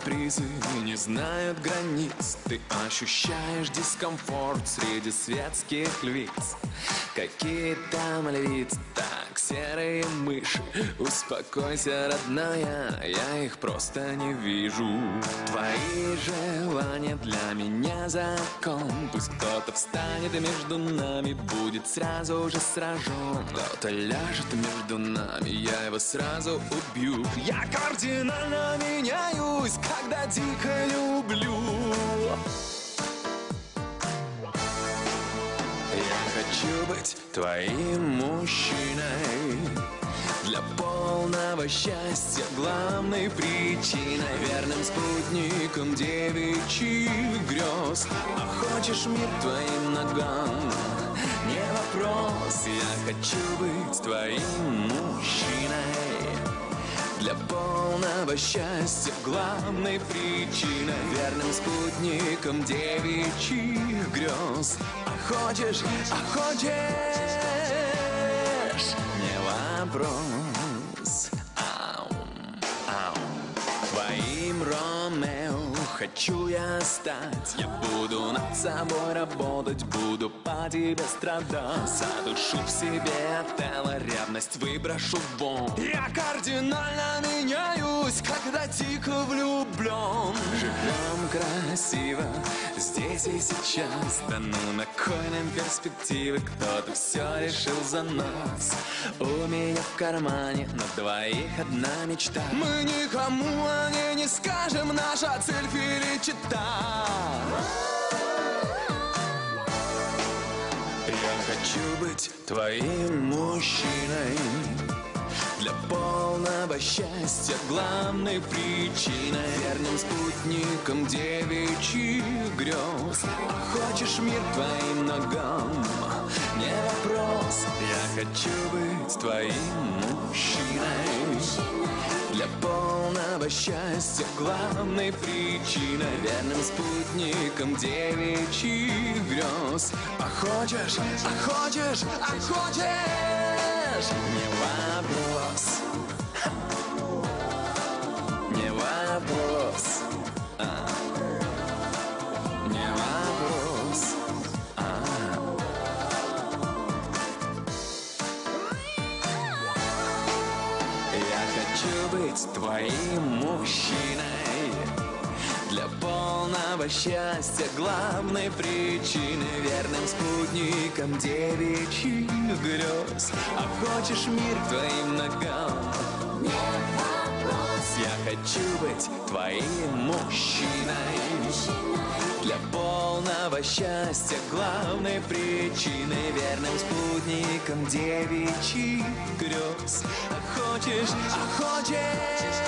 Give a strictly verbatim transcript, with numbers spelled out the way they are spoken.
капризы не знают границ. Ты ощущаешь дискомфорт среди светских лиц. Какие там львицы, так серые мыши. Успокойся, родная, я их просто не вижу. Твои желания для меня закон. Пусть кто-то встанет и между нами будет сразу же сражен. Кто-то ляжет между нами, я его сразу убью. Я кардинально меняюсь, когда дико люблю. Я хочу быть твоим мужчиной, для полного счастья главной причиной, верным спутником девичьих грез. А хочешь мир твоим ногам? Не вопрос. Я хочу быть твоим мужчиной, для полного счастья главной причиной, верным спутником девичьих грез. А хочешь, а хочешь, не вопрос. Ау, ау. Твоим Ромео хочу я стать. Я буду над собой работать, буду по тебе страдать. Задушу в себе тело, ревность выброшу вон. Я кардинально меняюсь, когда дико влюблен. Живем красиво здесь и сейчас. Да ну на кой нам перспективы, кто-то все решил за нас. У меня в кармане на двоих одна мечта. Мы никому о ней не скажем, наша цель величита. Я хочу быть твоим мужчиной, для полного счастья главной причиной, верным спутником девичьих грез. А хочешь мир твоим ногам? Не вопрос. Я хочу быть твоим мужчиной, для полного счастья главной причиной, верным спутником девичьих грез. А хочешь, а хочешь, а хочешь, не вопрос, не вопрос, а, не вопрос, а. Я хочу быть твоим мужчиной, для полного счастья главной причиной, верным спутником девичьих грез. А хочешь мир твоим ногам? Не вопрос. Я хочу быть твоим мужчиной, для полного счастья главной причиной, верным спутником девичьих грез. А хочешь, а хочешь,